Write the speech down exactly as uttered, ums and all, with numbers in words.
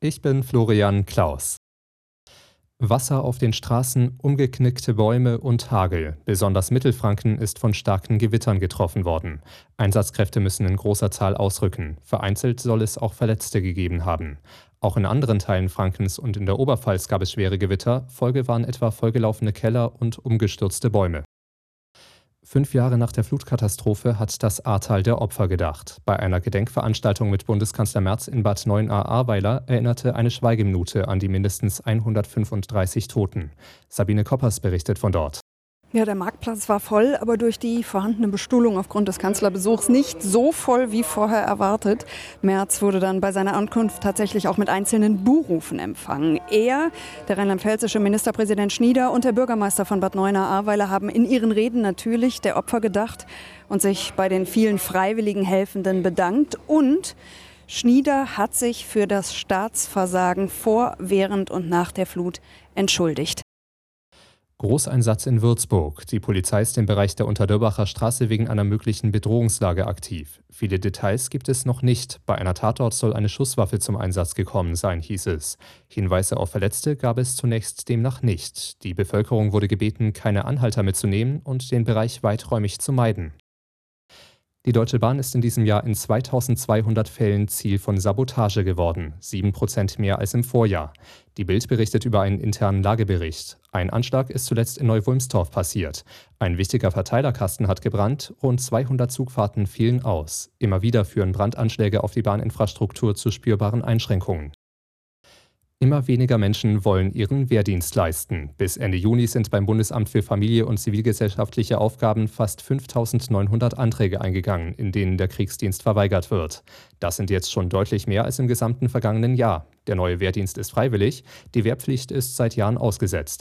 Ich bin Florian Klaus. Wasser auf den Straßen, umgeknickte Bäume und Hagel. Besonders Mittelfranken ist von starken Gewittern getroffen worden. Einsatzkräfte müssen in großer Zahl ausrücken. Vereinzelt soll es auch Verletzte gegeben haben. Auch in anderen Teilen Frankens und in der Oberpfalz gab es schwere Gewitter. Folge waren etwa vollgelaufene Keller und umgestürzte Bäume. Fünf Jahre nach der Flutkatastrophe hat das Ahrtal der Opfer gedacht. Bei einer Gedenkveranstaltung mit Bundeskanzler Merz in Bad Neuenahr-Ahrweiler erinnerte eine Schweigeminute an die mindestens hundertfünfunddreißig Toten. Sabine Koppers berichtet von dort. Ja, der Marktplatz war voll, aber durch die vorhandene Bestuhlung aufgrund des Kanzlerbesuchs nicht so voll wie vorher erwartet. Merz wurde dann bei seiner Ankunft tatsächlich auch mit einzelnen Buhrufen empfangen. Er, der rheinland-pfälzische Ministerpräsident Schnieder und der Bürgermeister von Bad Neuenahr-Ahrweiler haben in ihren Reden natürlich der Opfer gedacht und sich bei den vielen freiwilligen Helfenden bedankt. Und Schnieder hat sich für das Staatsversagen vor, während und nach der Flut entschuldigt. Großeinsatz in Würzburg. Die Polizei ist im Bereich der Unterdörbacher Straße wegen einer möglichen Bedrohungslage aktiv. Viele Details gibt es noch nicht. Bei einer Tatort soll eine Schusswaffe zum Einsatz gekommen sein, hieß es. Hinweise auf Verletzte gab es zunächst demnach nicht. Die Bevölkerung wurde gebeten, keine Anhalter mitzunehmen und den Bereich weiträumig zu meiden. Die Deutsche Bahn ist in diesem Jahr in zweitausendzweihundert Fällen Ziel von Sabotage geworden, sieben Prozent mehr als im Vorjahr. Die Bild berichtet über einen internen Lagebericht. Ein Anschlag ist zuletzt in Neu-Wulmstorf passiert. Ein wichtiger Verteilerkasten hat gebrannt, rund zweihundert Zugfahrten fielen aus. Immer wieder führen Brandanschläge auf die Bahninfrastruktur zu spürbaren Einschränkungen. Immer weniger Menschen wollen ihren Wehrdienst leisten. Bis Ende Juni sind beim Bundesamt für Familie und zivilgesellschaftliche Aufgaben fast fünftausendneunhundert Anträge eingegangen, in denen der Kriegsdienst verweigert wird. Das sind jetzt schon deutlich mehr als im gesamten vergangenen Jahr. Der neue Wehrdienst ist freiwillig, die Wehrpflicht ist seit Jahren ausgesetzt.